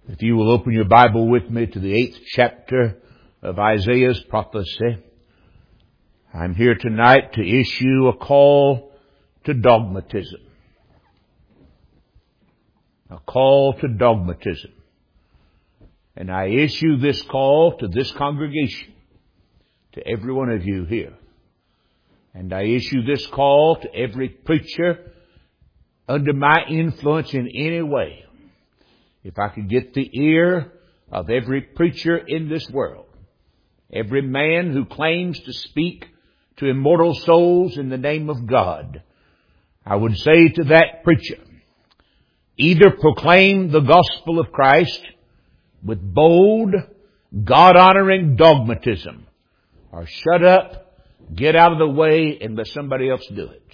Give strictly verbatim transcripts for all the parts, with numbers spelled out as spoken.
If you will open your Bible with me to the eighth chapter of Isaiah's prophecy, I'm here tonight to issue a call to dogmatism. A call to dogmatism. And I issue this call to this congregation, to every one of you here. And I issue this call to every preacher under my influence in any way. If I could get the ear of every preacher in this world, every man who claims to speak to immortal souls in the name of God, I would say to that preacher, either proclaim the gospel of Christ with bold, God-honoring dogmatism, or shut up, get out of the way, and let somebody else do it.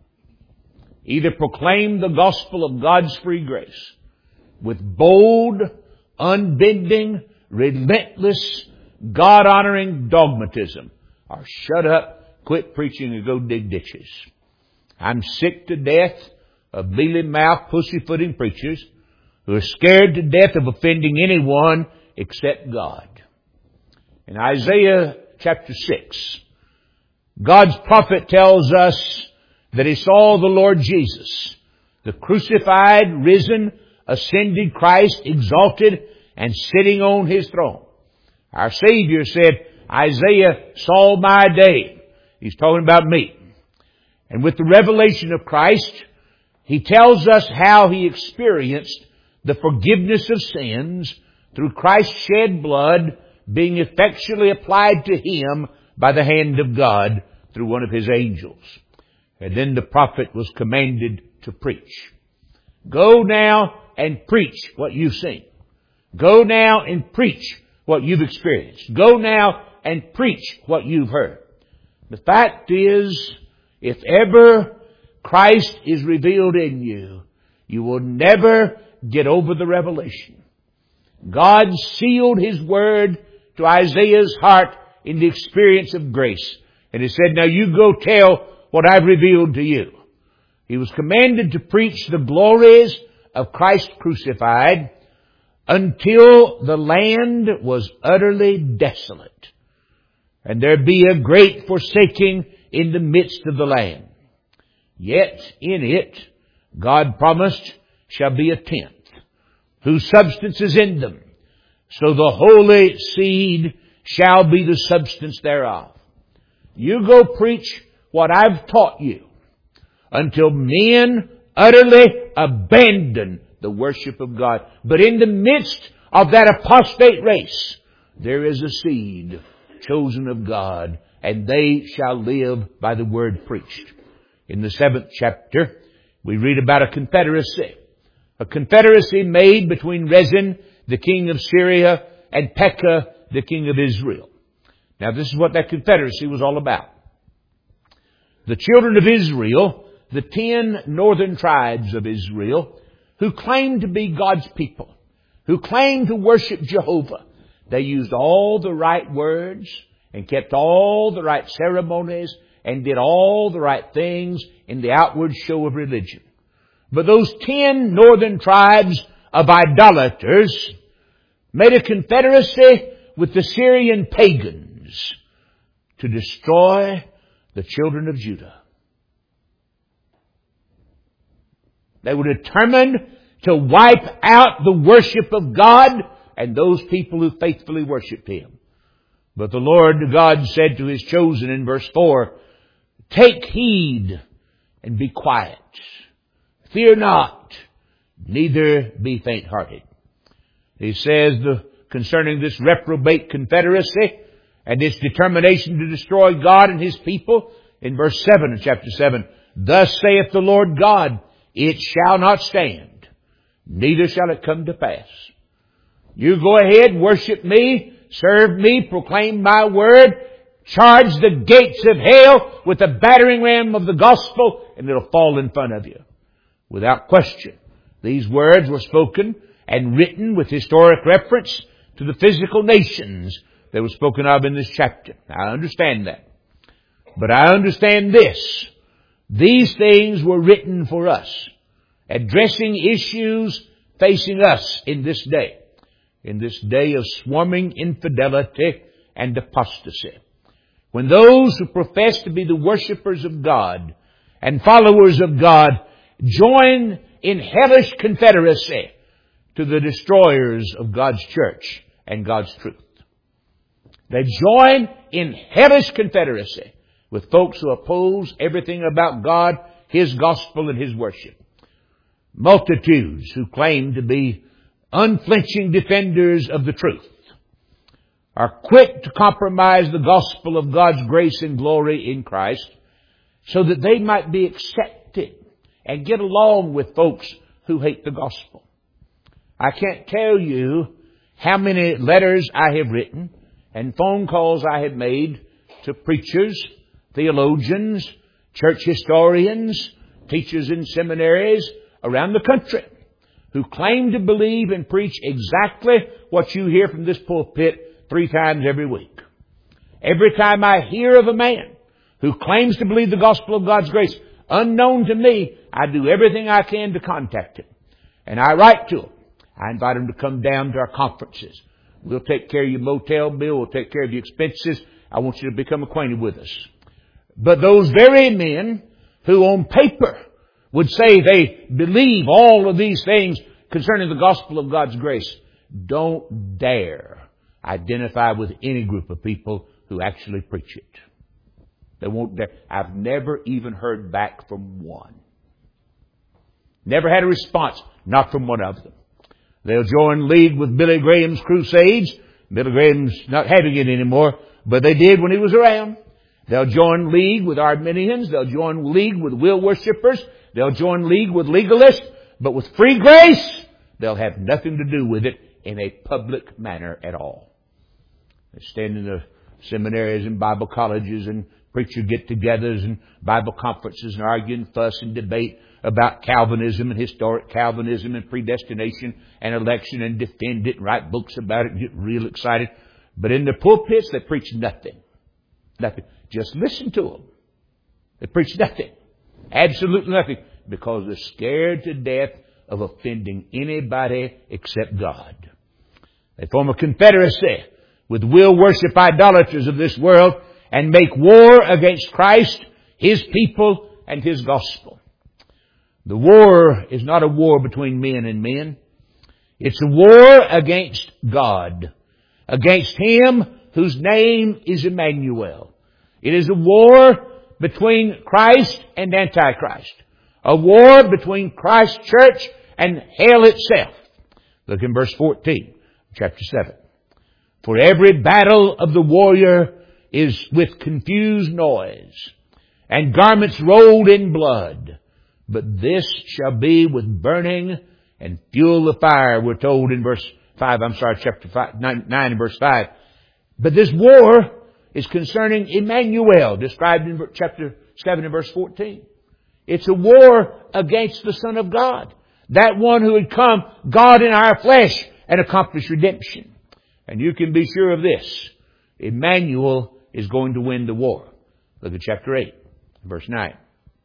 Either proclaim the gospel of God's free grace with bold, unbending, relentless, God-honoring dogmatism, or shut up, quit preaching, and go dig ditches. I'm sick to death of mealy-mouthed, pussyfooting preachers who are scared to death of offending anyone except God. In Isaiah chapter six, God's prophet tells us that he saw the Lord Jesus, the crucified, risen, ascended Christ, exalted, and sitting on His throne. Our Savior said, Isaiah saw my day. He's talking about me. And with the revelation of Christ, he tells us how he experienced the forgiveness of sins through Christ's shed blood being effectually applied to him by the hand of God through one of his angels. And then the prophet was commanded to preach. Go now and preach what you've seen. Go now and preach what you've experienced. Go now and preach what you've heard. The fact is, if ever Christ is revealed in you, you will never get over the revelation. God sealed His word to Isaiah's heart in the experience of grace. And He said, now you go tell what I've revealed to you. He was commanded to preach the glories of Christ crucified until the land was utterly desolate, and there be a great forsaking in the midst of the land. Yet in it, God promised, shall be a tenth, whose substance is in them. So the holy seed shall be the substance thereof. You go preach what I've taught you until men utterly abandon the worship of God. But in the midst of that apostate race, there is a seed chosen of God, and they shall live by the word preached. In the seventh chapter, we read about a confederacy. A confederacy made between Rezin, the king of Syria, and Pekah, the king of Israel. Now this is what that confederacy was all about. The children of Israel, the ten northern tribes of Israel, who claimed to be God's people, who claimed to worship Jehovah, they used all the right words and kept all the right ceremonies and did all the right things in the outward show of religion. But those ten northern tribes of idolaters made a confederacy with the Syrian pagans to destroy the children of Judah. They were determined to wipe out the worship of God and those people who faithfully worshiped Him. But the Lord God said to His chosen in verse four, take heed and be quiet. Fear not, neither be faint-hearted. He says the, concerning this reprobate confederacy and its determination to destroy God and His people, in verse seven of chapter seven, thus saith the Lord God, it shall not stand, neither shall it come to pass. You go ahead, worship me, serve me, proclaim my word, charge the gates of hell with the battering ram of the gospel, and it'll fall in front of you. Without question, these words were spoken and written with historic reference to the physical nations that were spoken of in this chapter. I understand that. But I understand this. These things were written for us, addressing issues facing us in this day. in this day of swarming infidelity and apostasy, when those who profess to be the worshipers of God and followers of God join in hellish confederacy to the destroyers of God's church and God's truth. They join in hellish confederacy with folks who oppose everything about God, His gospel, and His worship. Multitudes who claim to be unflinching defenders of the truth are quick to compromise the gospel of God's grace and glory in Christ so that they might be accepted and get along with folks who hate the gospel. I can't tell you how many letters I have written and phone calls I have made to preachers, theologians, church historians, teachers in seminaries around the country who claim to believe and preach exactly what you hear from this pulpit three times every week. Every time I hear of a man who claims to believe the gospel of God's grace, unknown to me, I do everything I can to contact him. And I write to him. I invite him to come down to our conferences. We'll take care of your motel bill. We'll take care of your expenses. I want you to become acquainted with us. But those very men who on paper would say they believe all of these things concerning the gospel of God's grace don't dare identify with any group of people who actually preach it. They won't dare. I've never even heard back from one. Never had a response, not from one of them. They'll join league with Billy Graham's crusades. Billy Graham's not having it anymore, but they did when he was around. They'll join league with Arminians. They'll join league with will worshippers. They'll join league with legalists. But with free grace, they'll have nothing to do with it in a public manner at all. They stand in the seminaries and Bible colleges and preacher get-togethers and Bible conferences and argue and fuss and debate about Calvinism and historic Calvinism and predestination and election and defend it and write books about it and get real excited. But in the pulpits, they preach nothing. Nothing. Just listen to them. They preach nothing. Absolutely nothing. Because they're scared to death of offending anybody except God. They form a confederacy with will worship idolaters of this world and make war against Christ, His people, and His gospel. The war is not a war between men and men. It's a war against God, against Him whose name is Emmanuel. It is a war between Christ and Antichrist. A war between Christ's church and hell itself. Look in verse fourteen, chapter seven. For every battle of the warrior is with confused noise, and garments rolled in blood. But this shall be with burning and fuel the fire, we're told in verse five, I'm sorry, chapter five, nine, nine and verse five. But this war is concerning Emmanuel, described in chapter seven and verse fourteen. It's a war against the Son of God. That one who had come, God in our flesh, and accomplished redemption. And you can be sure of this. Emmanuel is going to win the war. Look at chapter eight, verse nine.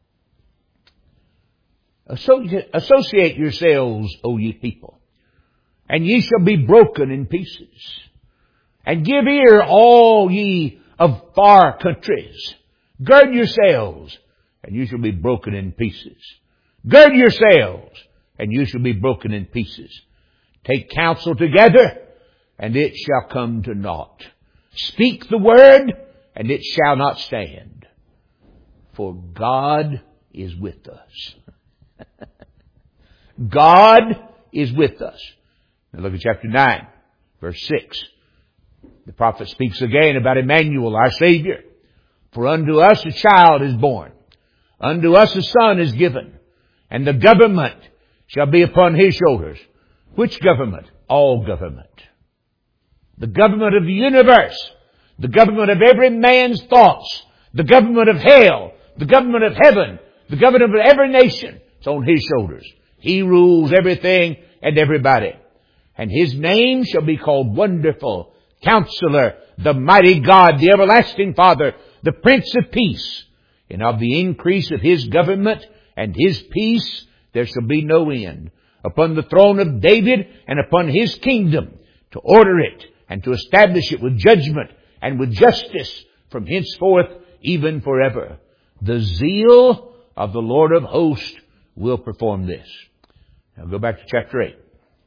Associate yourselves, O ye people, and ye shall be broken in pieces. And give ear, all ye of far countries. Gird yourselves, and you shall be broken in pieces. Gird yourselves, and you shall be broken in pieces. Take counsel together, and it shall come to naught. Speak the word, and it shall not stand. For God is with us. God is with us. Now look at chapter nine, verse six. The prophet speaks again about Emmanuel, our Savior. For unto us a child is born. Unto us a son is given. And the government shall be upon His shoulders. Which government? All government. The government of the universe. The government of every man's thoughts. The government of hell. The government of heaven. The government of every nation. It's on His shoulders. He rules everything and everybody. And His name shall be called Wonderful, Counselor, the Mighty God, the Everlasting Father, the Prince of Peace. And of the increase of His government and His peace there shall be no end. Upon the throne of David and upon His kingdom, to order it, and to establish it with judgment and with justice from henceforth, even forever. The zeal of the Lord of hosts will perform this. Now go back to chapter eight.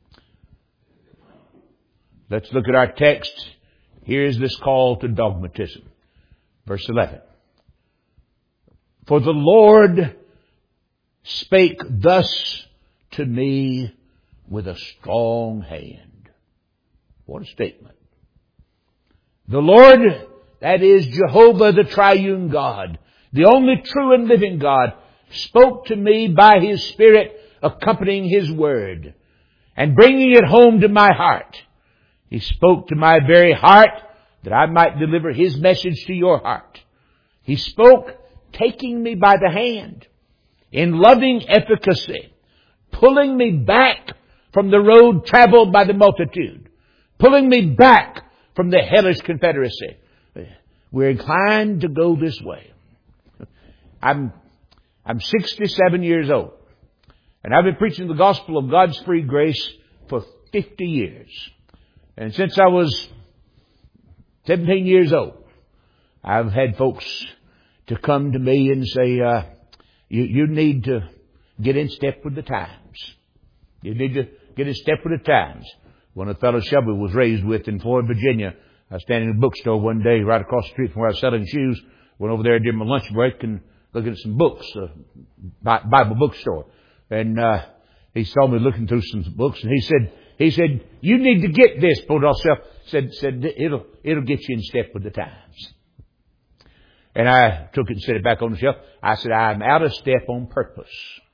Let's look at our text. Here's this call to dogmatism. Verse eleven. For the Lord spake thus to me with a strong hand. What a statement. The Lord, that is Jehovah the triune God, the only true and living God, spoke to me by His Spirit, accompanying His Word and bringing it home to my heart. He spoke to my very heart that I might deliver His message to your heart. He spoke taking me by the hand in loving efficacy, pulling me back from the road traveled by the multitude, pulling me back from the hellish confederacy. We're inclined to go this way. I'm, I'm sixty-seven years old, and I've been preaching the gospel of God's free grace for fifty years. And since I was seventeen years old, I've had folks to come to me and say, uh, you, you need to get in step with the times. You need to get in step with the times. One of the fellows Shelby was raised with in Floyd, Virginia, I was standing in a bookstore one day right across the street from where I was selling shoes. Went over there during my lunch break and looking at some books, uh, Bible bookstore. And uh, he saw me looking through some books, and he said, he said, you need to get this, pulled off self. Said, said it'll it'll get you in step with the times. And I took it and set it back on the shelf. I said, I'm out of step on purpose.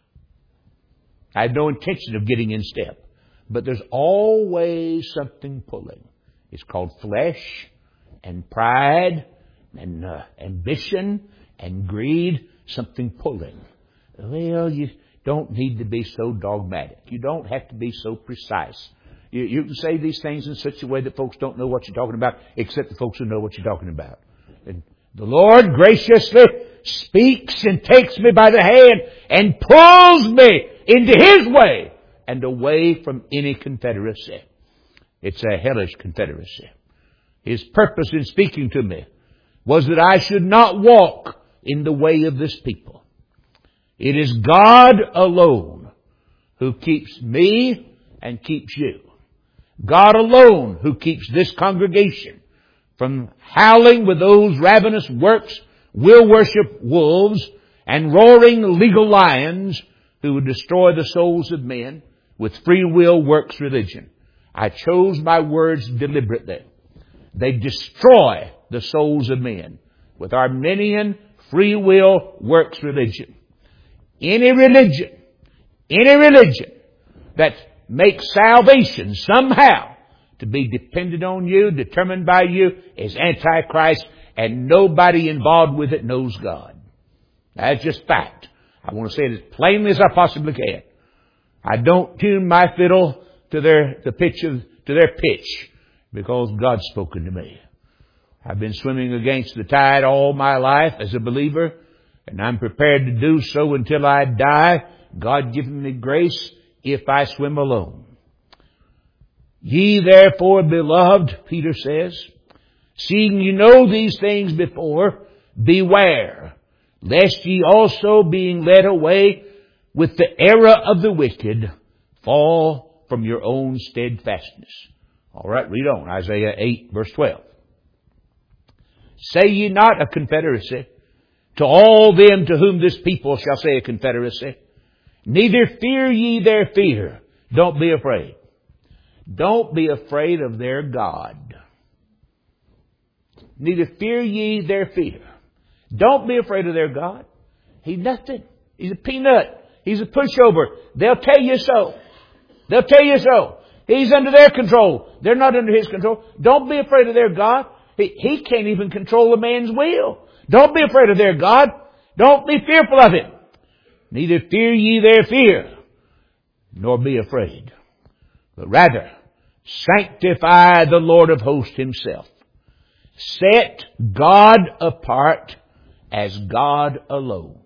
I had no intention of getting in step. But there's always something pulling. It's called flesh and pride and uh, ambition and greed. Something pulling. Well, you don't need to be so dogmatic. You don't have to be so precise. You, you can say these things in such a way that folks don't know what you're talking about, except the folks who know what you're talking about. And the Lord graciously speaks and takes me by the hand and pulls me into His way and away from any confederacy. It's a hellish confederacy. His purpose in speaking to me was that I should not walk in the way of this people. It is God alone who keeps me and keeps you. God alone who keeps this congregation from howling with those ravenous works, will worship wolves, and roaring legal lions who would destroy the souls of men with free will works religion. I chose my words deliberately. They destroy the souls of men with Arminian free will works religion. Any religion, any religion that makes salvation somehow to be dependent on you, determined by you, is Antichrist, and nobody involved with it knows God. That's just fact. I want to say it as plainly as I possibly can. I don't tune my fiddle to their the pitch of to their pitch because God's spoken to me. I've been swimming against the tide all my life as a believer, and I'm prepared to do so until I die. God giving me grace if I swim alone. Ye therefore, beloved, Peter says, seeing you know these things before, beware, lest ye also, being led away with the error of the wicked, fall from your own steadfastness. All right, read on. Isaiah eight, verse twelve. Say ye not a confederacy, to all them to whom this people shall say a confederacy, neither fear ye their fear. Don't be afraid. Don't be afraid of their God. Neither fear ye their fear. Don't be afraid of their God. He's nothing. He's a peanut. He's a pushover. They'll tell you so. They'll tell you so. He's under their control. They're not under His control. Don't be afraid of their God. He, he can't even control a man's will. Don't be afraid of their God. Don't be fearful of Him. Neither fear ye their fear, nor be afraid. But rather, sanctify the Lord of hosts Himself. Set God apart as God alone.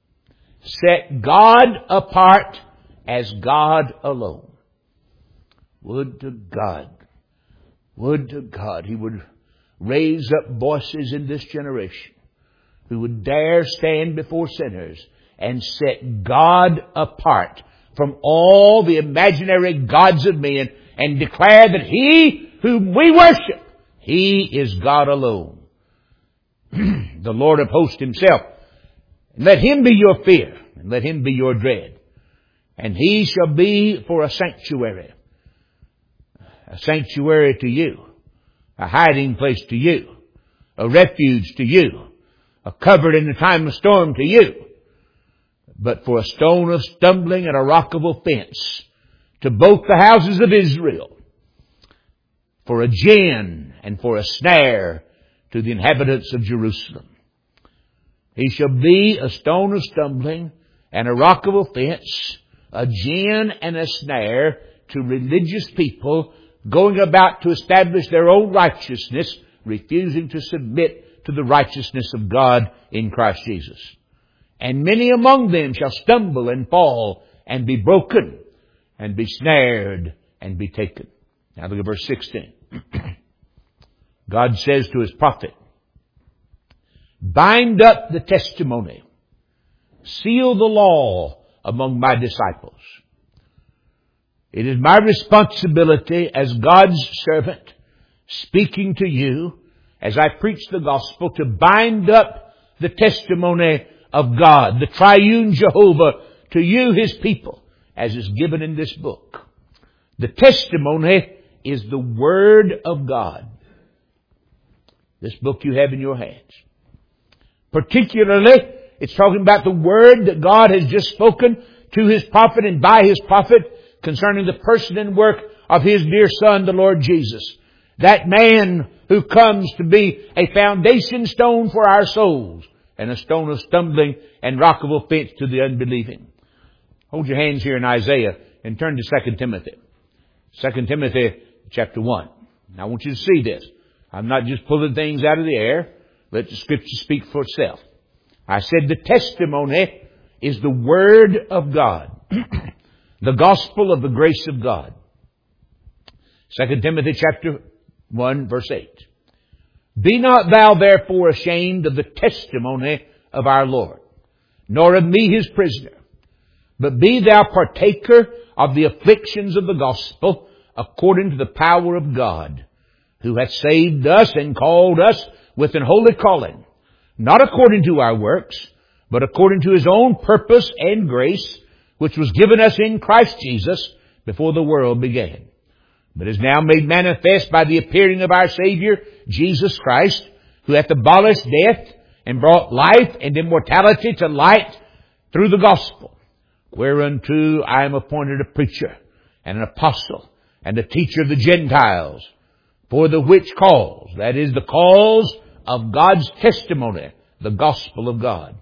Set God apart as God alone. Would to God, would to God He would raise up voices in this generation who would dare stand before sinners and set God apart from all the imaginary gods of men and declare that He whom we worship, He is God alone. The Lord of hosts Himself. And let Him be your fear, and let Him be your dread. And He shall be for a sanctuary. A sanctuary to you. A hiding place to you. A refuge to you. A covert in the time of storm to you. But for a stone of stumbling and a rock of offense to both the houses of Israel. For a gin and for a snare to the inhabitants of Jerusalem. He shall be a stone of stumbling and a rock of offense, a gin and a snare to religious people going about to establish their own righteousness, refusing to submit to the righteousness of God in Christ Jesus. And many among them shall stumble and fall and be broken and be snared and be taken. Now look at verse sixteen. God says to His prophet, bind up the testimony, seal the law among my disciples. It is my responsibility as God's servant, speaking to you as I preach the gospel, to bind up the testimony of God, the triune Jehovah, to you, His people, as is given in this book. The testimony is the Word of God. This book you have in your hands. Particularly, it's talking about the Word that God has just spoken to His prophet and by His prophet concerning the person and work of His dear Son, the Lord Jesus. That man who comes to be a foundation stone for our souls and a stone of stumbling and rock of offense to the unbelieving. Hold your hands here in Isaiah and turn to Second Timothy. Second Timothy chapter one. Now I want you to see this. I'm not just pulling things out of the air. Let the Scripture speak for itself. I said the testimony is the Word of God. The gospel of the grace of God. Second Timothy chapter one verse eight. Be not thou therefore ashamed of the testimony of our Lord, nor of me His prisoner, but be thou partaker of the afflictions of the gospel according to the power of God, who hath saved us and called us with an holy calling, not according to our works, but according to His own purpose and grace, which was given us in Christ Jesus before the world began, but is now made manifest by the appearing of our Savior, Jesus Christ, who hath abolished death and brought life and immortality to light through the gospel, whereunto I am appointed a preacher and an apostle and a teacher of the Gentiles, for the which cause, that is the cause of God's testimony, the gospel of God.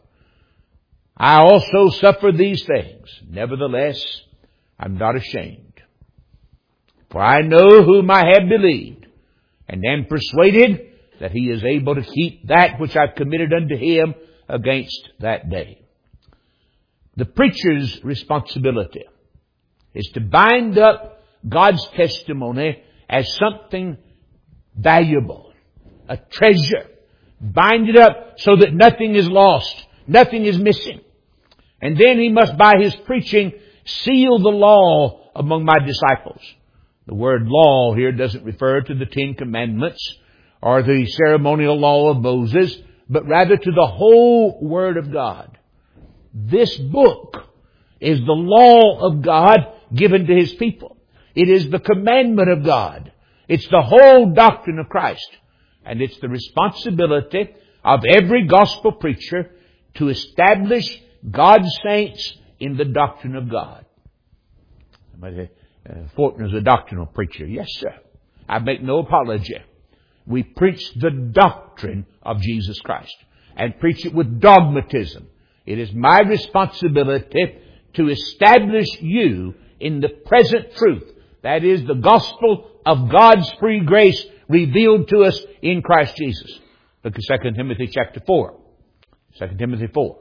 I also suffer these things. Nevertheless, I'm not ashamed. For I know whom I have believed, and am persuaded that He is able to keep that which I've committed unto Him against that day. The preacher's responsibility is to bind up God's testimony as something valuable, a treasure. Bind it up so that nothing is lost, nothing is missing. And then he must, by his preaching, seal the law among my disciples. The word law here doesn't refer to the Ten Commandments or the ceremonial law of Moses, but rather to the whole Word of God. This book is the law of God given to His people. It is the commandment of God. It's the whole doctrine of Christ. And it's the responsibility of every gospel preacher to establish God's saints in the doctrine of God. Somebody say, uh, Fortner's a doctrinal preacher. Yes, sir. I make no apology. We preach the doctrine of Jesus Christ and preach it with dogmatism. It is my responsibility to establish you in the present truth. That is the gospel of God's free grace revealed to us in Christ Jesus. Look at Second Timothy chapter four. Second Timothy four.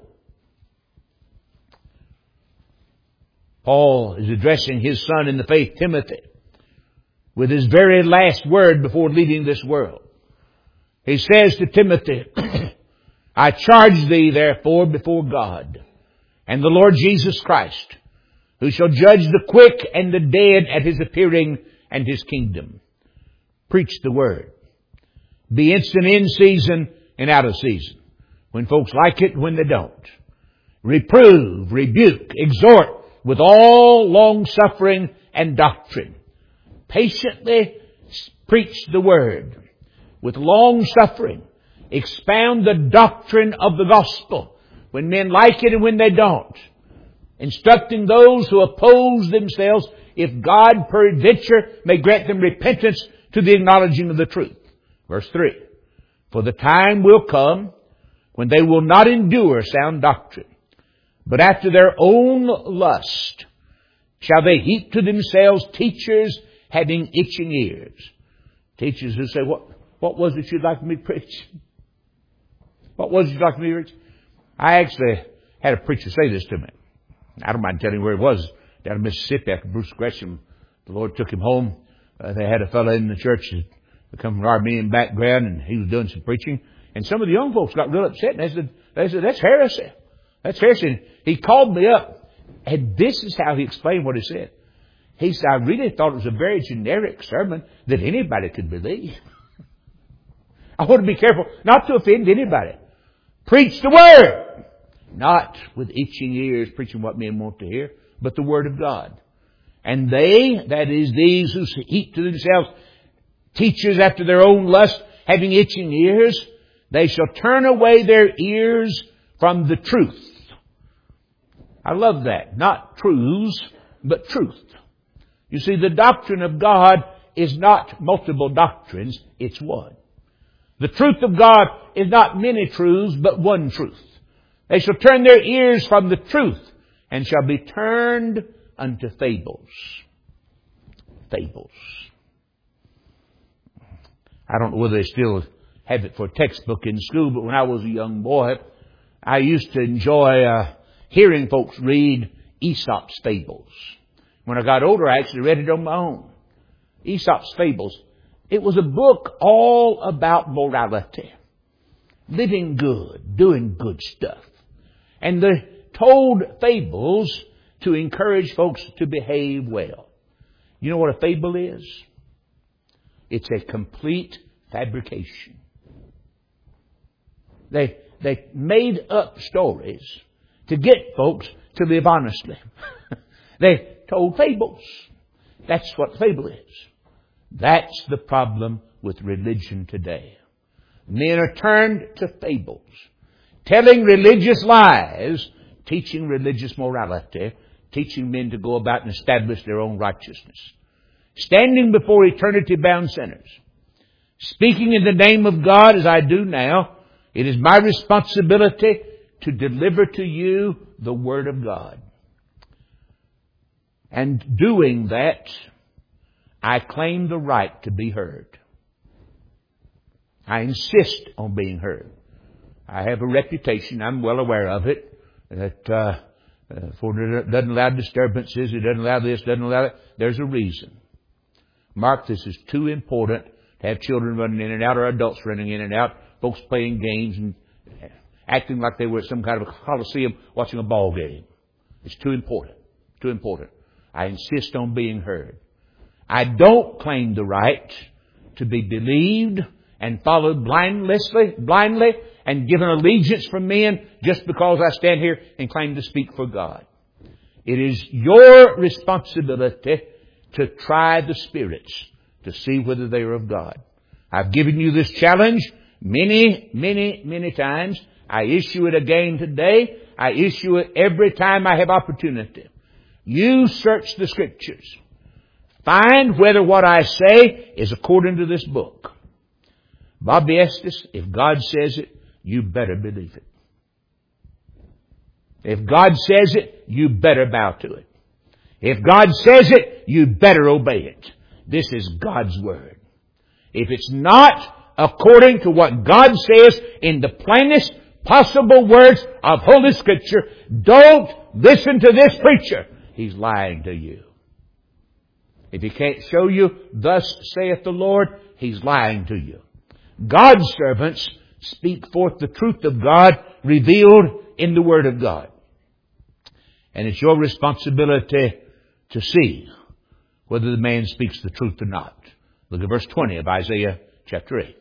Paul is addressing his son in the faith, Timothy. with his very last word before leaving this world. He says to Timothy, I charge thee therefore before God and the Lord Jesus Christ, who shall judge the quick and the dead at his appearing and his kingdom. Preach the word. Be instant in season and out of season. When folks like it, when they don't. Reprove, rebuke, exhort with all long suffering and doctrine. Patiently preach the word with long suffering. Expound the doctrine of the gospel when men like it and when they don't. Instructing those who oppose themselves, if God peradventure may grant them repentance to the acknowledging of the truth. Verse three. For the time will come when they will not endure sound doctrine, but after their own lust shall they heap to themselves teachers having itching ears. Teachers who say, what, what was it you'd like me to preach? What was it you'd like me to preach? I actually had a preacher say this to me. I don't mind telling you where it was. Down in Mississippi after Bruce Gresham, the Lord took him home. Uh, they had a fellow in the church that come from an Armenian background, and he was doing some preaching. And some of the young folks got real upset, and they said, they said, that's heresy. That's heresy. And he called me up, and this is how he explained what he said. He said, I really thought it was a very generic sermon that anybody could believe. I want to be careful not to offend anybody. Preach the word. Not with itching ears preaching what men want to hear, but the word of God. And they, that is these who heap to themselves teachers after their own lust, having itching ears, they shall turn away their ears from the truth. I love that. Not truths, but truth. You see, the doctrine of God is not multiple doctrines, it's one. The truth of God is not many truths, but one truth. They shall turn their ears from the truth and shall be turned unto fables. Fables. I don't know whether they still have it for a textbook in school, but when I was a young boy, I used to enjoy uh, hearing folks read Aesop's Fables. When I got older, I actually read it on my own. Aesop's Fables. It was a book all about morality. Living good, doing good stuff. And they told fables to encourage folks to behave well. You know what a fable is? It's a complete fabrication. They, they made up stories to get folks to live honestly. They told fables. That's what fable is. That's the problem with religion today. Men are turned to fables, telling religious lies, teaching religious morality, teaching men to go about and establish their own righteousness. Standing before eternity-bound sinners, speaking in the name of God as I do now, it is my responsibility to deliver to you the Word of God. And doing that, I claim the right to be heard. I insist on being heard. I have a reputation, I'm well aware of it, that uh, uh, for it doesn't allow disturbances, it doesn't allow this, doesn't allow that. There's a reason. Mark, this is too important to have children running in and out or adults running in and out, folks playing games and acting like they were at some kind of a coliseum watching a ball game. It's too important. Too important. I insist on being heard. I don't claim the right to be believed and followed blindlessly, blindly and given allegiance from men just because I stand here and claim to speak for God. It is your responsibility to try the spirits to see whether they are of God. I've given you this challenge many, many, many times. I issue it again today. I issue it every time I have opportunity. You search the Scriptures. Find whether what I say is according to this book. Bobby Estes, if God says it, you better believe it. If God says it, you better bow to it. If God says it, you better obey it. This is God's Word. If it's not according to what God says in the plainest possible words of Holy Scripture, don't listen to this preacher. He's lying to you. If he can't show you, thus saith the Lord, he's lying to you. God's servants speak forth the truth of God revealed in the Word of God. And it's your responsibility to see whether the man speaks the truth or not. Look at verse twenty of Isaiah chapter eight.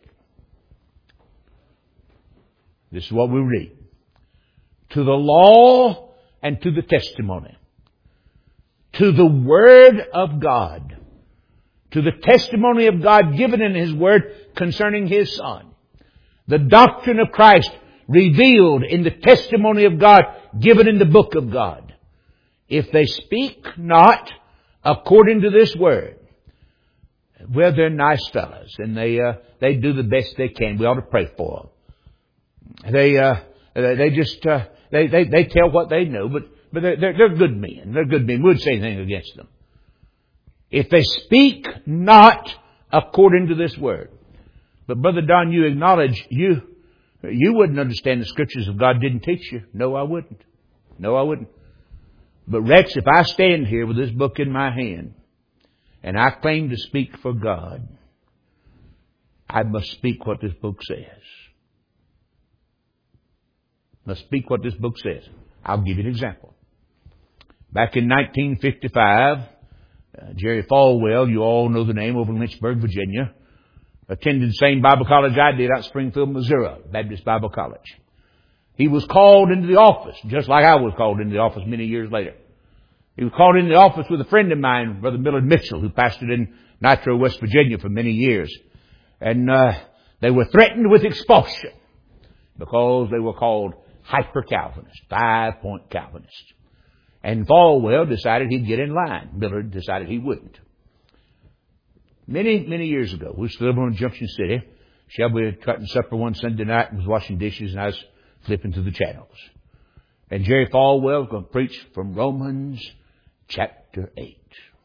This is what we read. To the law and to the testimony. To the Word of God. To the testimony of God given in His Word concerning His Son. The doctrine of Christ revealed in the testimony of God given in the book of God. If they speak not according to this Word, well, they're nice fellas, and they uh, they do the best they can. We ought to pray for them. They uh, they just uh, they they they tell what they know, but but they're, they're they're good men. They're good men. We wouldn't say anything against them. If they speak not according to this Word, but Brother Don, you acknowledge you you wouldn't understand the Scriptures if God didn't teach you. No, I wouldn't. No, I wouldn't. But Rex, if I stand here with this book in my hand, and I claim to speak for God, I must speak what this book says. Must speak what this book says. I'll give you an example. Back in nineteen fifty-five, uh, Jerry Falwell, you all know the name, over in Lynchburg, Virginia, attended the same Bible college I did out in Springfield, Missouri, Baptist Bible College. He was called into the office, just like I was called into the office many years later. He was called into the office with a friend of mine, Brother Millard Mitchell, who pastored in Nitro, West Virginia for many years. And uh, they were threatened with expulsion because they were called hyper-Calvinists, five-point Calvinists. And Falwell decided he'd get in line. Millard decided he wouldn't. Many, many years ago, we used to live in Junction City. Shelby had cutting supper one Sunday night and was washing dishes, and I was flipping through the channels. And Jerry Falwell was going to preach from Romans chapter eight.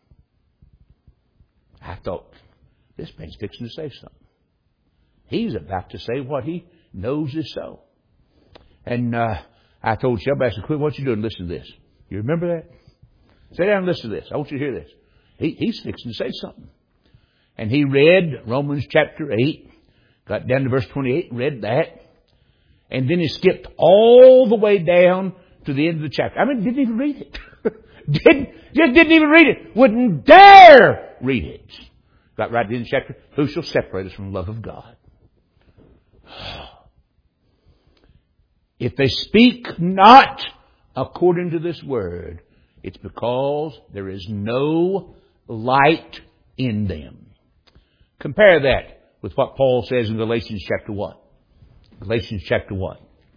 I thought, this man's fixing to say something. He's about to say what he knows is so. And uh, I told Shelby, I said, quit what you're doing, listen to this. You remember that? Sit down and listen to this. I want you to hear this. He, he's fixing to say something. And he read Romans chapter eight, got down to verse twenty-eight and read that. And then he skipped all the way down to the end of the chapter. I mean, didn't even read it. didn't, just didn't even read it. Wouldn't dare read it. Got right to the end of the chapter. Who shall separate us from the love of God? If they speak not according to this Word, it's because there is no light in them. Compare that with what Paul says in Galatians chapter one. Galatians chapter one.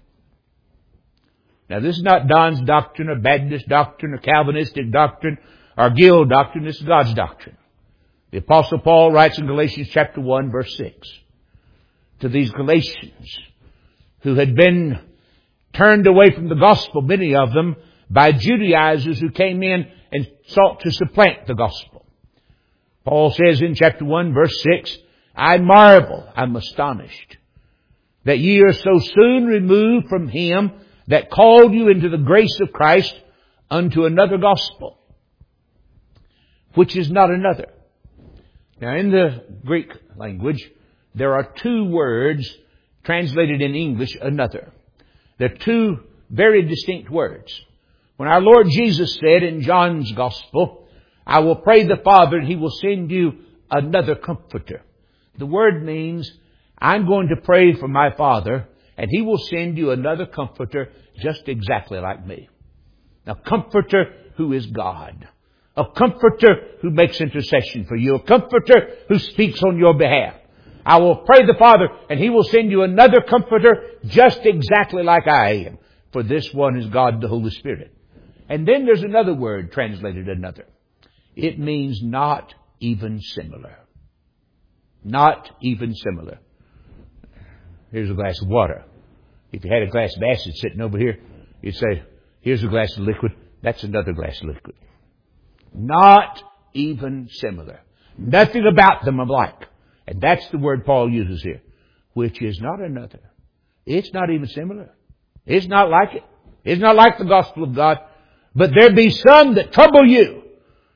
Now this is not Don's doctrine or Baptist doctrine or Calvinistic doctrine or Guild doctrine. This is God's doctrine. The Apostle Paul writes in Galatians chapter one verse six. To these Galatians who had been turned away from the gospel, many of them, by Judaizers who came in and sought to supplant the gospel. Paul says in chapter one verse six, I marvel, I'm astonished, that ye are so soon removed from Him that called you into the grace of Christ unto another gospel, which is not another. Now in the Greek language, there are two words translated in English, another. They're two very distinct words. When our Lord Jesus said in John's Gospel, I will pray the Father and He will send you another comforter. The word means, I'm going to pray for my Father and He will send you another comforter just exactly like me. A comforter who is God. A comforter who makes intercession for you. A comforter who speaks on your behalf. I will pray the Father and He will send you another comforter just exactly like I am. For this one is God the Holy Spirit. And then there's another word translated another. It means not even similar. Not even similar. Here's a glass of water. If you had a glass of acid sitting over here, you'd say, here's a glass of liquid. That's another glass of liquid. Not even similar. Nothing about them alike. And that's the word Paul uses here. Which is not another. It's not even similar. It's not like it. It's not like the gospel of God. But there be some that trouble you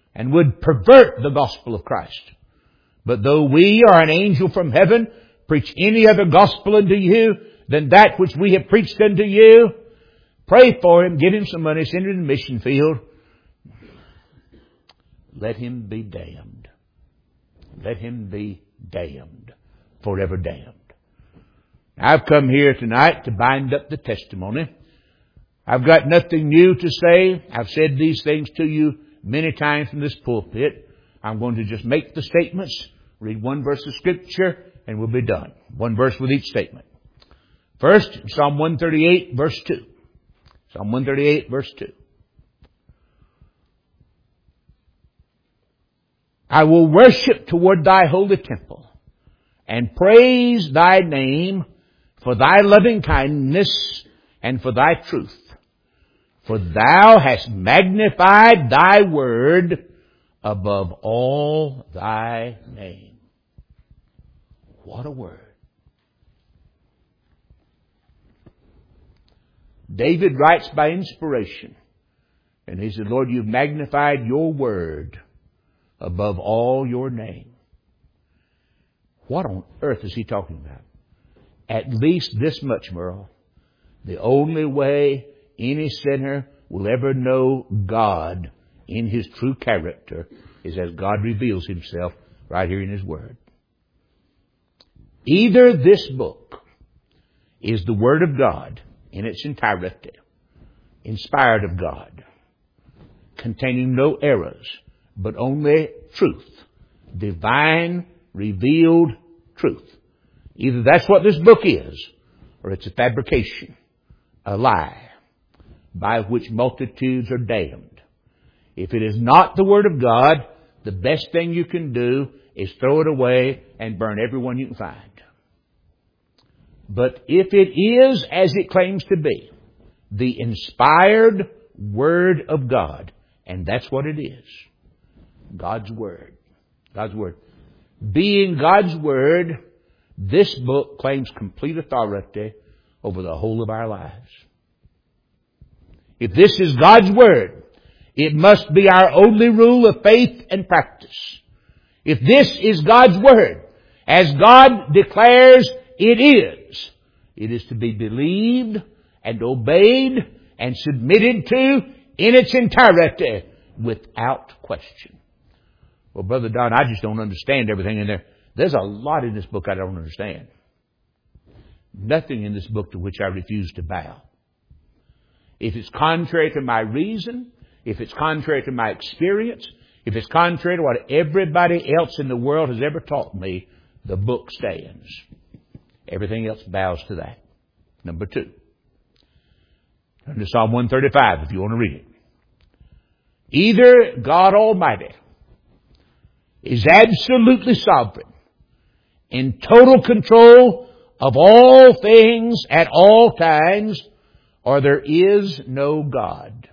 and would pervert the gospel of Christ. But though we or an angel from heaven preach any other gospel unto you than that which we have preached unto you, pray for him, give him some money, send him to the mission field. Let him be damned. Let him be damned. Forever damned. I've come here tonight to bind up the testimony. I've got nothing new to say. I've said these things to you many times from this pulpit. I'm going to just make the statements, read one verse of Scripture, and we'll be done. One verse with each statement. First, Psalm one thirty-eight, verse two. Psalm one thirty-eight, verse two. I will worship toward thy holy temple and praise thy name for thy loving kindness and for thy truth. For thou hast magnified thy word above all thy name. What a word. David writes by inspiration, and he said, Lord, you've magnified your word above all your name. What on earth is he talking about? At least this much, Merle. The only way any sinner will ever know God in his true character is as God reveals himself right here in his word. Either this book is the Word of God in its entirety, inspired of God, containing no errors, but only truth, divine, revealed truth. Either that's what this book is, or it's a fabrication, a lie, by which multitudes are damned. If it is not the Word of God, the best thing you can do is throw it away and burn every one you can find. But if it is, as it claims to be, the inspired Word of God, and that's what it is, God's Word. God's Word. Being God's Word, this book claims complete authority over the whole of our lives. If this is God's Word, it must be our only rule of faith and practice. If this is God's Word, as God declares it is, it is to be believed and obeyed and submitted to in its entirety without question. Well, Brother Don, I just don't understand everything in there. There's a lot in this book I don't understand. Nothing in this book to which I refuse to bow. If it's contrary to my reason, if it's contrary to my experience, if it's contrary to what everybody else in the world has ever taught me, the book stands. Everything else bows to that. Number two. Turn to Psalm one thirty-five if you want to read it. Either God Almighty is absolutely sovereign, in total control of all things at all times, or there is no God.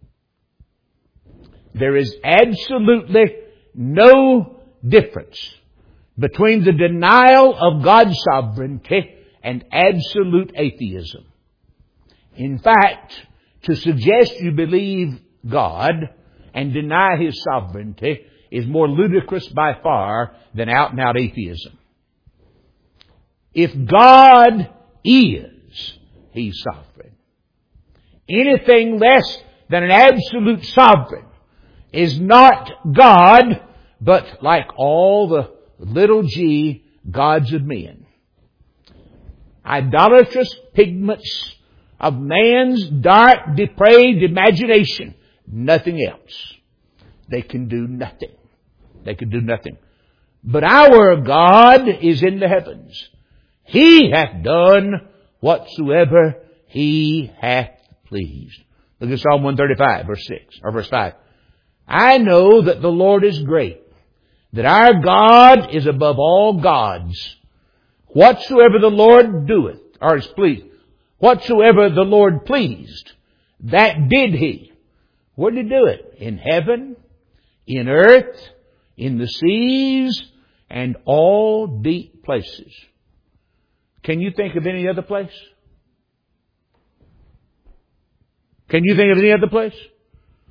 There is absolutely no difference between the denial of God's sovereignty and absolute atheism. In fact, to suggest you believe God and deny His sovereignty is more ludicrous by far than out-and-out atheism. If God is, He's sovereign. Anything less than an absolute sovereign is not God, but like all the little g gods of men. Idolatrous pigments of man's dark, depraved imagination. Nothing else. They can do nothing. They can do nothing. But our God is in the heavens. He hath done whatsoever He hath pleased. Look at Psalm one thirty-five, verse six, or verse five. I know that the Lord is great, that our God is above all gods. Whatsoever the Lord doeth, or is pleased, whatsoever the Lord pleased, that did He. Where did He do it? In heaven, in earth, in the seas, and all deep places. Can you think of any other place? Can you think of any other place?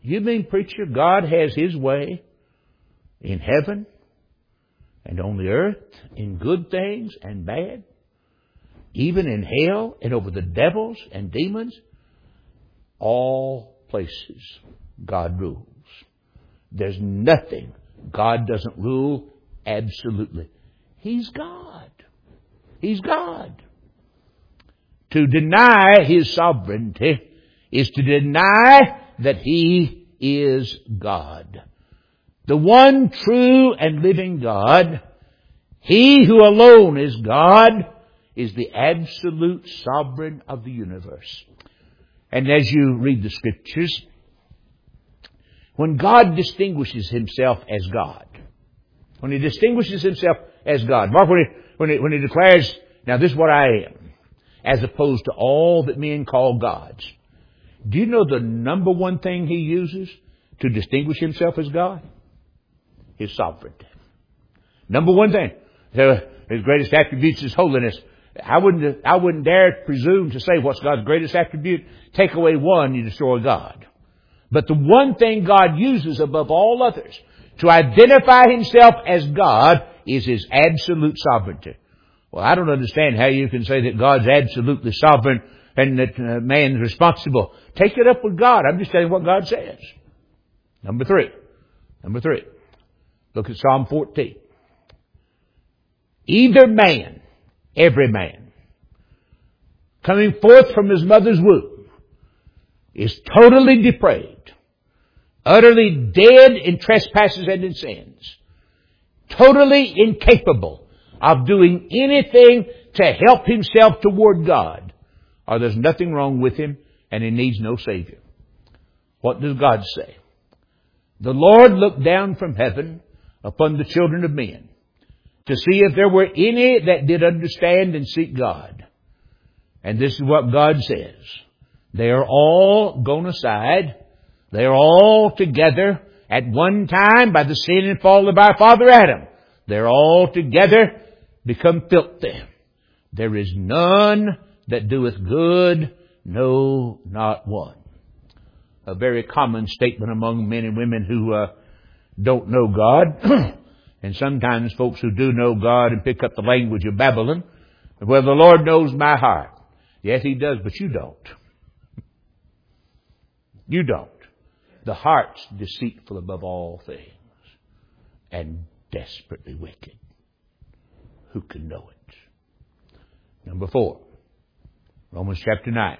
You mean, preacher, God has His way in heaven and on the earth, in good things and bad, even in hell and over the devils and demons? All places God rules. There's nothing God doesn't rule absolutely. He's God. He's God. To deny His sovereignty is to deny that He is God. The one true and living God, He who alone is God, is the absolute sovereign of the universe. And as you read the Scriptures, when God distinguishes Himself as God, when He distinguishes Himself as God, mark when He, when He, when he declares, now this is what I am, as opposed to all that men call gods. Do you know the number one thing He uses to distinguish Himself as God? His sovereignty. Number one thing. So His greatest attributes is holiness. I wouldn't, I wouldn't dare presume to say what's God's greatest attribute. Take away one, you destroy God. But the one thing God uses above all others to identify Himself as God is His absolute sovereignty. Well, I don't understand how you can say that God's absolutely sovereign and that uh, man's responsible. Take it up with God. I'm just telling you what God says. Number three. Number three. Look at Psalm fourteen. Either man, every man, coming forth from his mother's womb, is totally depraved, utterly dead in trespasses and in sins, totally incapable of doing anything to help himself toward God, or there's nothing wrong with him and he needs no Savior. What does God say? The Lord looked down from heaven upon the children of men to see if there were any that did understand and seek God. And this is what God says. They are all gone aside. They are all together at one time by the sin and fall of our father Adam. They're all together become filthy. There is none that doeth good, no, not one. A very common statement among men and women who uh, don't know God. And sometimes folks who do know God and pick up the language of Babylon. Well, the Lord knows my heart. Yes, He does, but you don't. You don't. The heart's deceitful above all things and desperately wicked. Who can know it? Number four, Romans chapter nine.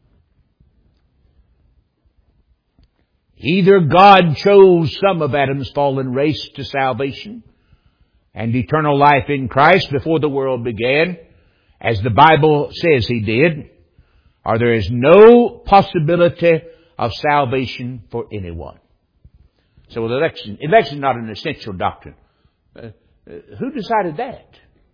Either God chose some of Adam's fallen race to salvation and eternal life in Christ before the world began, as the Bible says He did, or there is no possibility of salvation for anyone. So election, election is not an essential doctrine. Uh, uh, who decided that?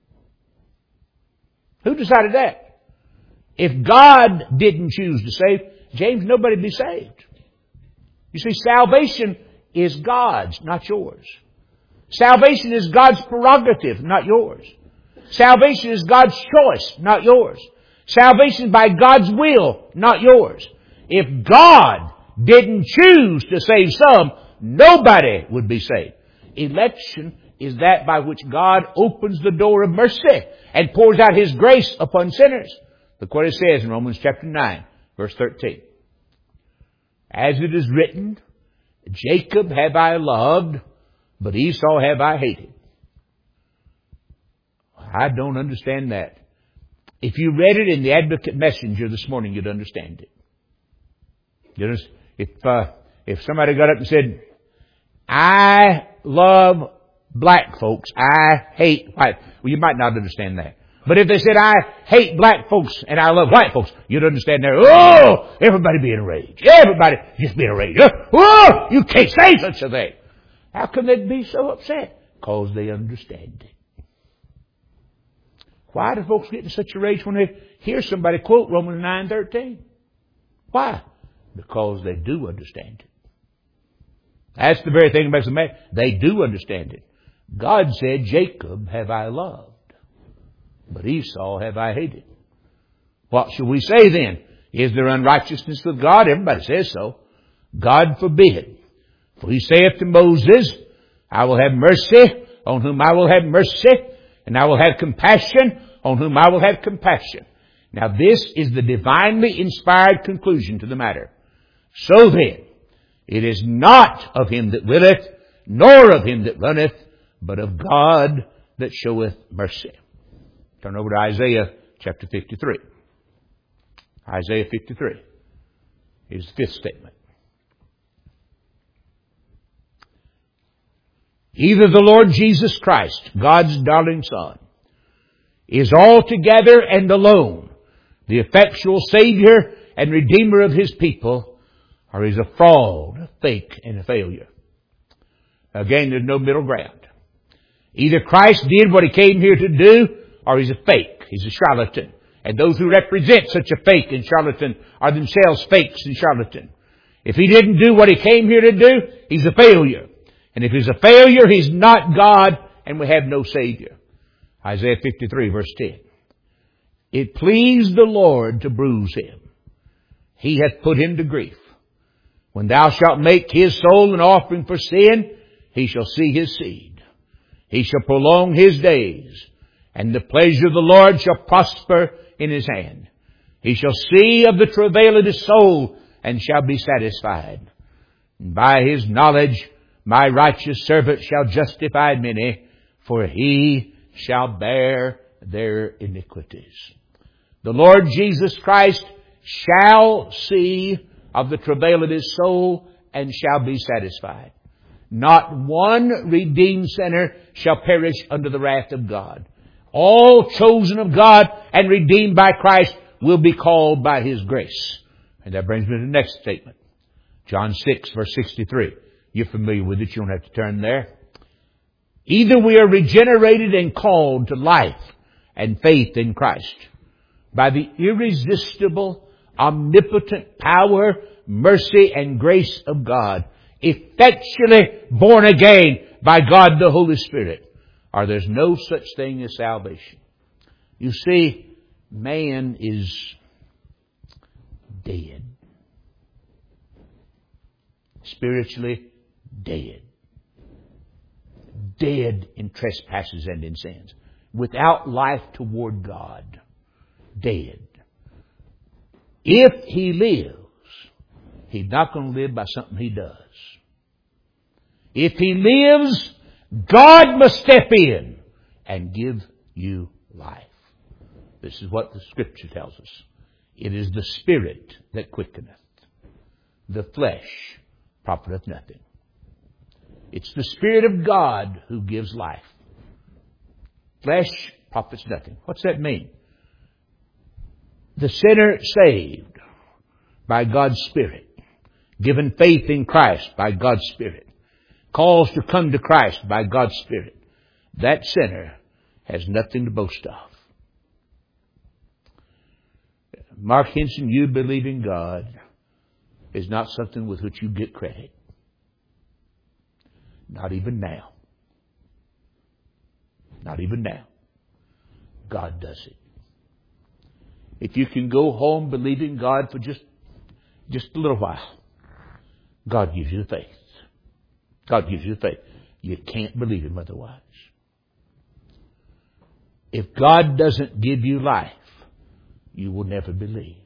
Who decided that? If God didn't choose to save, James, nobody would be saved. You see, salvation is God's, not yours. Salvation is God's prerogative, not yours. Salvation is God's choice, not yours. Salvation by God's will, not yours. If God didn't choose to save some, nobody would be saved. Election is that by which God opens the door of mercy and pours out His grace upon sinners. Look what it says in Romans chapter nine, verse thirteen. As it is written, Jacob have I loved, but Esau have I hated. I don't understand that. If you read it in the Advocate Messenger this morning, you'd understand it. You know, if, uh, if somebody got up and said, I love black folks, I hate white, well, you might not understand that. But if they said, I hate black folks and I love white folks, you'd understand that. Oh, everybody be enraged. Everybody just be enraged. Oh, you can't say such a thing. How can they be so upset? Because they understand it. Why do folks get in such a rage when they hear somebody quote Romans nine thirteen? Why? Because they do understand it. That's the very thing that makes them mad. They do understand it. God said, Jacob have I loved, but Esau have I hated. What shall we say then? Is there unrighteousness with God? Everybody says so. God forbid. For he saith to Moses, I will have mercy on whom I will have mercy, and I will have compassion on whom I will have compassion. Now this is the divinely inspired conclusion to the matter. So then, it is not of him that willeth, nor of him that runneth, but of God that showeth mercy. Turn over to Isaiah chapter fifty-three. Isaiah fifty-three is the fifth statement. Either the Lord Jesus Christ, God's darling Son, is altogether and alone the effectual Savior and Redeemer of His people, or He's a fraud, a fake, and a failure. Again, there's no middle ground. Either Christ did what He came here to do, or He's a fake. He's a charlatan. And those who represent such a fake and charlatan are themselves fakes and charlatan. If He didn't do what He came here to do, He's a failure. And if He's a failure, He's not God, and we have no Savior. Isaiah fifty-three, verse ten. It pleased the Lord to bruise Him. He hath put Him to grief. When thou shalt make His soul an offering for sin, He shall see His seed. He shall prolong His days, and the pleasure of the Lord shall prosper in His hand. He shall see of the travail of His soul, and shall be satisfied. And by His knowledge my righteous servant shall justify many, for He shall bear their iniquities. The Lord Jesus Christ shall see of the travail of His soul, and shall be satisfied. Not one redeemed sinner shall perish under the wrath of God. All chosen of God and redeemed by Christ will be called by His grace. And that brings me to the next statement. John six, verse sixty-three. You're familiar with it. You don't have to turn there. Either we are regenerated and called to life and faith in Christ by the irresistible, omnipotent power, mercy, and grace of God, effectually born again by God the Holy Spirit, or there's no such thing as salvation. You see, man is dead. Spiritually dead. Dead in trespasses and in sins. Without life toward God. Dead. If he lives, he's not going to live by something he does. If he lives, God must step in and give you life. This is what the Scripture tells us. It is the Spirit that quickeneth. The flesh profiteth nothing. It's the Spirit of God who gives life. Flesh profits nothing. What's that mean? The sinner saved by God's Spirit, given faith in Christ by God's Spirit, calls to come to Christ by God's Spirit, that sinner has nothing to boast of. Mark Henson, you believe in God is not something with which you get credit. Not even now. Not even now. God does it. If you can go home believing God for just, just a little while, God gives you the faith. God gives you the faith. You can't believe Him otherwise. If God doesn't give you life, you will never believe.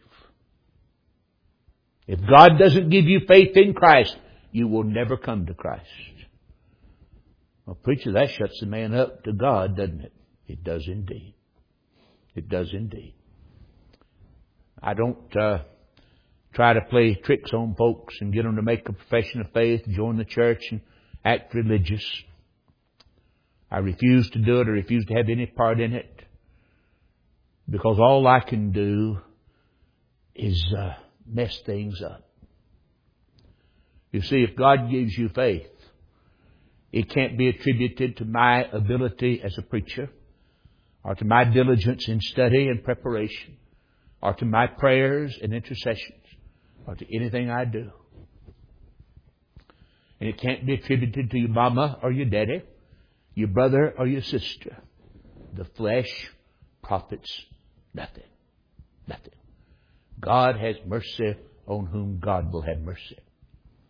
If God doesn't give you faith in Christ, you will never come to Christ. Well, preacher, that shuts the man up to God, doesn't it? It does indeed. It does indeed. I don't uh, try to play tricks on folks and get them to make a profession of faith, join the church, and act religious. I refuse to do it. I refuse to have any part in it. Because all I can do is uh, mess things up. You see, if God gives you faith, it can't be attributed to my ability as a preacher, or to my diligence in study and preparation, or to my prayers and intercessions, or to anything I do. And it can't be attributed to your mama or your daddy, your brother or your sister. The flesh profits nothing. Nothing. God has mercy on whom God will have mercy.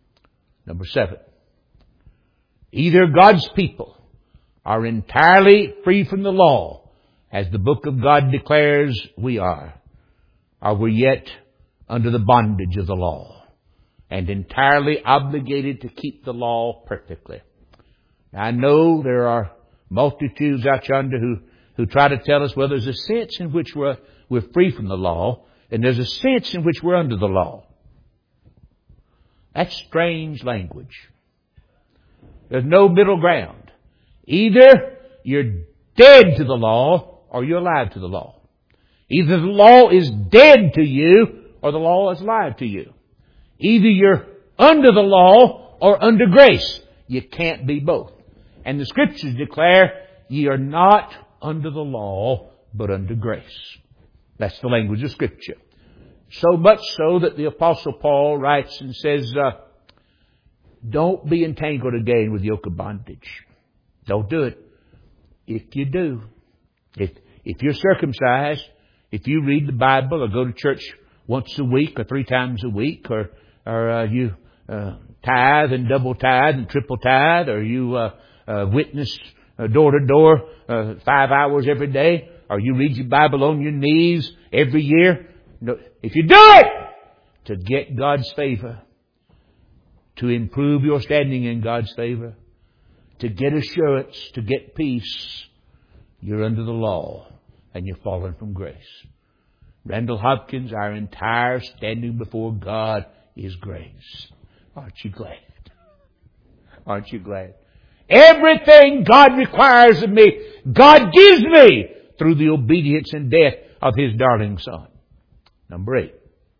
Number seven. Either God's people are entirely free from the law, as the book of God declares we are, or we're yet under the bondage of the law and entirely obligated to keep the law perfectly. Now, I know there are multitudes out yonder who, who try to tell us, well, there's a sense in which we're, we're free from the law, and there's a sense in which we're under the law. That's strange language. There's no middle ground. Either you're dead to the law or you're alive to the law. Either the law is dead to you or the law is alive to you. Either you're under the law or under grace. You can't be both. And the Scriptures declare ye are not under the law but under grace. That's the language of Scripture. So much so that the Apostle Paul writes and says, uh, don't be entangled again with yoke of bondage. Don't do it. If you do, if, if you're circumcised, if you read the Bible or go to church once a week or three times a week, or, or uh, you uh, tithe and double tithe and triple tithe, or you uh, uh, witness uh, door to door uh, five hours every day, or you read your Bible on your knees every year, no, if you do it to get God's favor, to improve your standing in God's favor, to get assurance, to get peace, you're under the law and you're fallen from grace. Randall Hopkins, our entire standing before God is grace. Aren't you glad? Aren't you glad? Everything God requires of me, God gives me through the obedience and death of His darling Son. Number eight.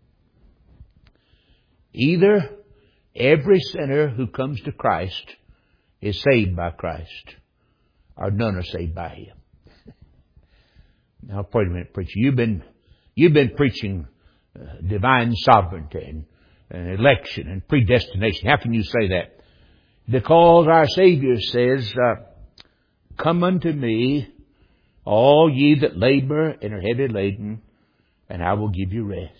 Either every sinner who comes to Christ is saved by Christ, or none are saved by Him. Now, wait a minute, preacher. You've been, you've been preaching uh, divine sovereignty and, and election and predestination. How can you say that? Because our Savior says, uh, come unto me, all ye that labor and are heavy laden, and I will give you rest.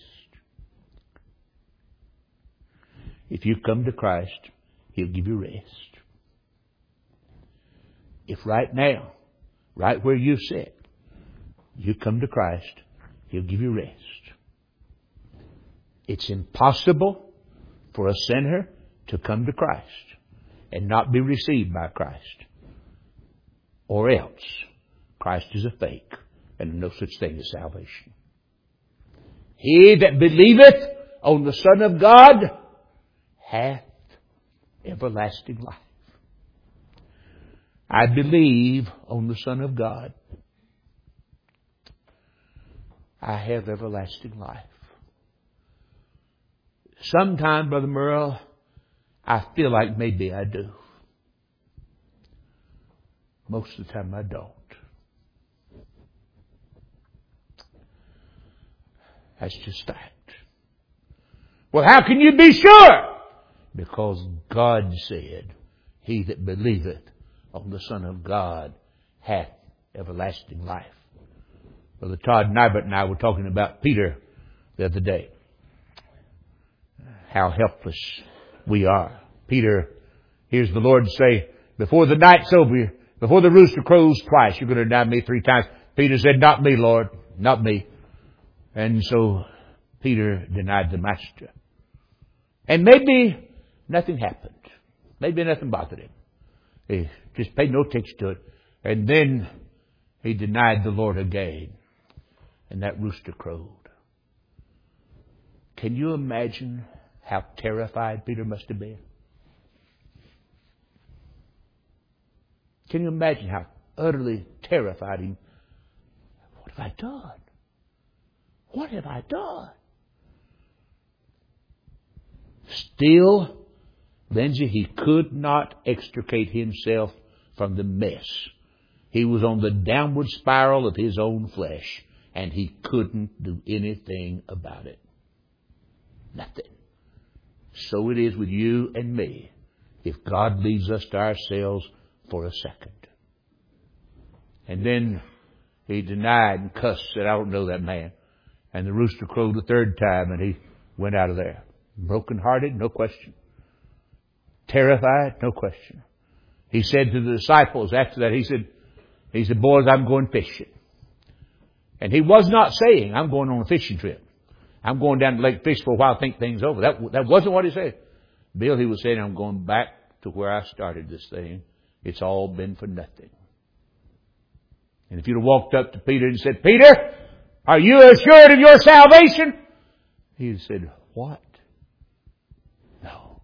If you come to Christ, He'll give you rest. If right now, right where you sit, you come to Christ, He'll give you rest. It's impossible for a sinner to come to Christ and not be received by Christ. Or else, Christ is a fake, and no such thing as salvation. He that believeth on the Son of God hath everlasting life. I believe on the Son of God. I have everlasting life. Sometimes, Brother Merle, I feel like maybe I do. Most of the time I don't. That's just fact. Well, how can you be sure? Because God said, he that believeth on the Son of God hath everlasting life. Brother Todd Nybert and I were talking about Peter the other day. How helpless we are. Peter hears the Lord say, before the night's over, before the rooster crows twice, you're going to deny me three times. Peter said, not me, Lord, not me. And so Peter denied the Master. And maybe nothing happened. Maybe nothing bothered him. He just paid no attention to it. And then he denied the Lord again. And that rooster crowed. Can you imagine how terrified Peter must have been? Can you imagine how utterly terrified him? What have I done? What have I done? Still, Lindsay, he could not extricate himself from the mess. He was on the downward spiral of his own flesh, and he couldn't do anything about it. Nothing. So it is with you and me, if God leaves us to ourselves for a second. And then he denied and cussed, said, I don't know that man. And the rooster crowed the third time, and he went out of there. Broken-hearted, no question. terrified? No question. He said to the disciples after that, he said, he said, boys, I'm going fishing. And he was not saying, I'm going on a fishing trip. I'm going down to Lake Fish for a while, think things over. That, that wasn't what he said. Bill, he was saying, I'm going back to where I started this thing. It's all been for nothing. And if you'd have walked up to Peter and said, Peter, are you assured of your salvation? He'd have said, what? No.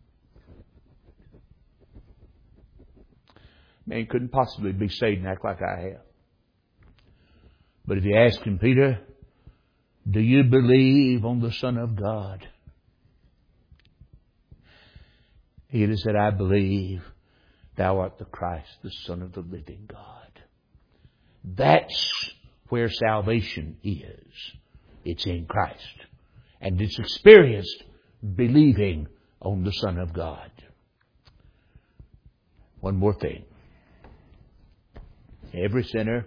Man couldn't possibly be saved and act like I have. But if you ask him, Peter, do you believe on the Son of God? He'd have said, I believe thou art the Christ, the Son of the living God. That's where salvation is. It's in Christ. And it's experienced believing on the Son of God. One more thing. Every sinner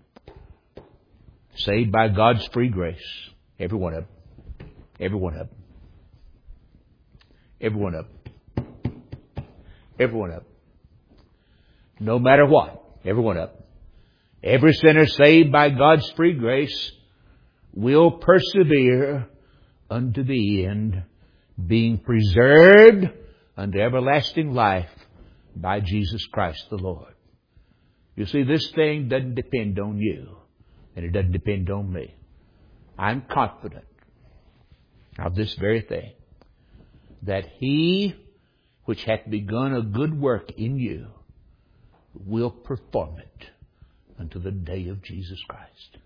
saved by God's free grace. Every one of them. Every one of them. Every one of them. Every one of them. No matter what. Every one of them. Every sinner saved by God's free grace will persevere unto the end, being preserved unto everlasting life by Jesus Christ the Lord. You see, this thing doesn't depend on you, and it doesn't depend on me. I'm confident of this very thing, that He which hath begun a good work in you will perform it unto the day of Jesus Christ.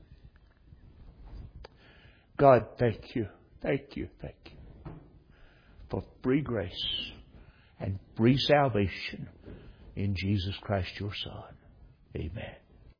God, thank you, thank you, thank you for free grace and free salvation in Jesus Christ your Son. Amen.